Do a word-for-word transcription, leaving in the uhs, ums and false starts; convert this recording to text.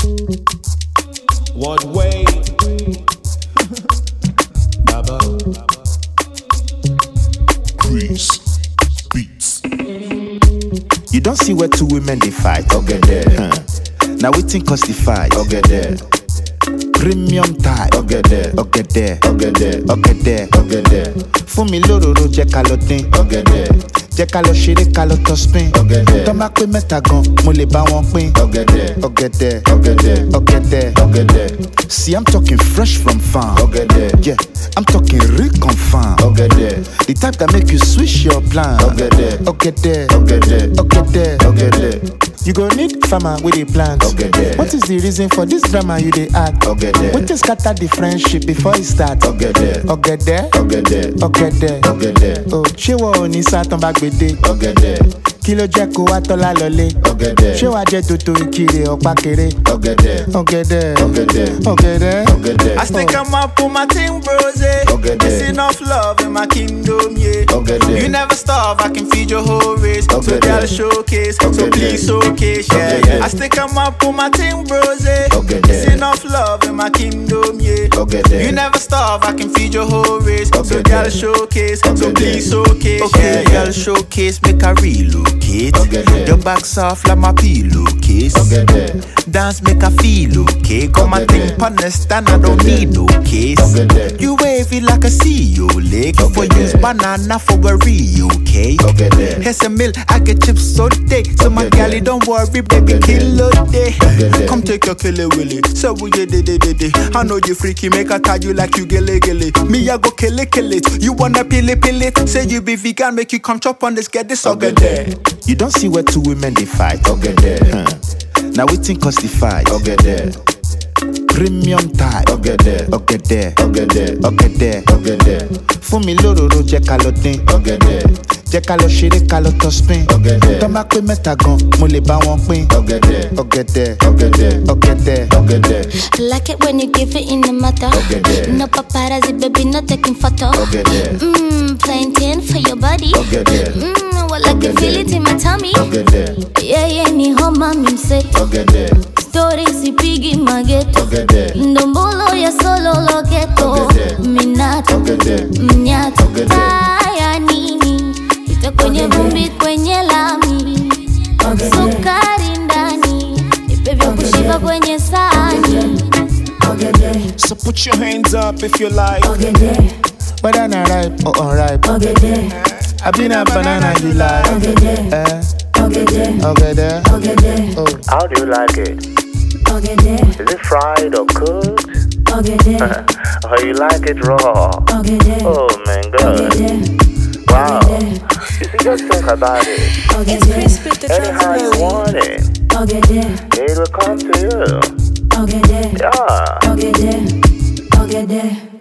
What way? Baba. Grease beats. You don't see where two women they fight. Okay there. Huh. Now we think cause the fight. Okay there. Premium type. Okay there. Okay there. Okay there. Okay there. Okay there. Fún mi lóróró jẹ́ ká lọ dín. Okay there. Jẹ́ ká lọ ṣeré ká lọ tọ́ spin. Okay there. Tọ́ bá pé mẹ́ta gan, mo lè bá wọn pín. Okay there. Okay there. Okay there. Okay there. Okay there. See, I'm talking fresh from farm. Okay there. Yeah, I'm talking real confirm. Okay there. The type that make you switch your plan. Okay there. Okay there. Okay there. Okay there. Okay there. You go need farmer with a plant. Okay there. What is the reason for this drama you dey act? Okay there. What is scatter the friendship before it start? Okay there. Okay there. Okay there. Okay there. Okay there. Oh, ṣé wọ́n ò ní sátán bá gbèdé? Okay there. Kí ló jẹ́ kó wá tọ́lá lọlé? Okay there. Ṣé wàá jẹ́ tòtò ìkirè ọ̀pá kéré? Okay there. Okay there. Okay there. Okay there. Okay there. I stick 'em up for my team, bros, eh? Okay, It's there. enough love in my kingdom, yeah. Okay, there. You never starve, I can feed your whole race. Okay, So there. gotta showcase, Okay, so please there. showcase, yeah, Okay, yeah. there. I stick 'em up for my team, bros, eh? Okay, It's there. enough love in my kingdom, yeah. Okay, there. You never starve, I can feed your whole race. Okay, So there. gotta showcase, Okay, so please there. showcase, Okay, yeah. girl, showcase, make a relocate. Okay, there. Your back soft like my pillowcase. Okay there. Dance make a feel okay. Come Okay, and think there. pon the stand, I don't Okay, need no case. Okay, there. You wavy like a C E O lake. Okay, For use there. banana for a Rio cake. Okay, there. Here's a meal, I get chips so day. So my Okay, galley there. don't worry, baby, Okay, kill a day. Okay, there. Come take your killy willy. So we you did it, I know you freaky, make a tell you like you gilly gilly. Me, I go kill it, kill it. You wanna pill it, pill it. Say you be vegan, make you come chop on this, get this Okay, okay there. You don't see where two women they fight. Okay there. Huh. Now we think cause the fight. Okay there. Premium type. Okay there. Okay there. Okay there. Okay there. Okay there. Fún mi lóróró jẹ́ ká lọ dín. Okay there. Jẹ́ ká lọ ṣeré ká lọ tọ́ spin. Okay there. Tọ́ bá pé mẹ́ta gan, mo lè bá wọn pín. Okay there. Okay there. Okay there. Okay there. Okay there. I like it when you give it in the matter. Okay, there. No paparazzi, baby, no taking photo. Okay there. Mmm, playing ten for your body. Okay there. Mmm, well, I can Okay, feel there. it in my tummy. Okay there. Yeah, yeah, ni homa mimseto. Okay there. Stories sipigi mageto. Okay there. Ndombolo ya solo loketo. Okay, there. Minato, Okay there. mnyato. Okay, there. Taya nini? Ita kwenye vumbi, kwenye lami. Sukari ndani. Ipe vya kushiba kwenye sahani. So put your hands up if you like. Whether na ripe or unripe. I been a banana you like. Eh? Okay there. Oh. How do you like it? Is it fried or cooked? Or you like it raw? Oh my god. Wow. You see, just think about it. It's crispy to Anyhow you want it, it will come to you. Yeah.